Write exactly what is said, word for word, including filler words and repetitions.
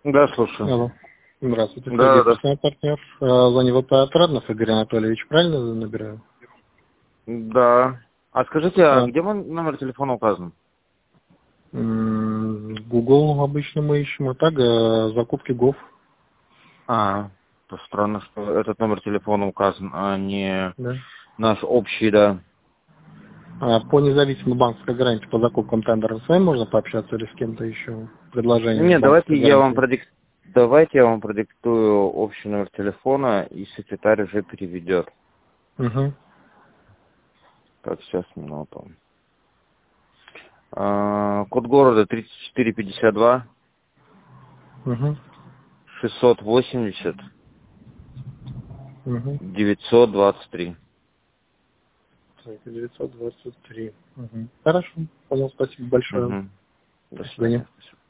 Да, слушаю. Алло. Здравствуйте, Да, Сергей, да. personal партнер. Звоню ВП Отраднов, Игорь Анатольевич, правильно набираю? Да. А скажите, а А, где мой номер телефона указан? м, Google обычно мы ищем, а так э, закупки ГОВ. А, то странно, что этот номер телефона указан, а не Да. наш общий, да. А по независимой банковской гарантии по закупкам тендеров с вами можно пообщаться или с кем-то еще? Предложение Не, с давайте банковской я вам гарантией. продик... давайте я вам продиктую общий номер телефона, и секретарь уже переведет. Угу. Так, сейчас, минуту. А, код города тридцать четыре пятьдесят два Угу. шестьсот восемьдесят Угу. девятьсот двадцать три. девятьсот двадцать три. Угу. Хорошо. Понял, спасибо большое. Угу. До До свидания. свидания. Спасибо.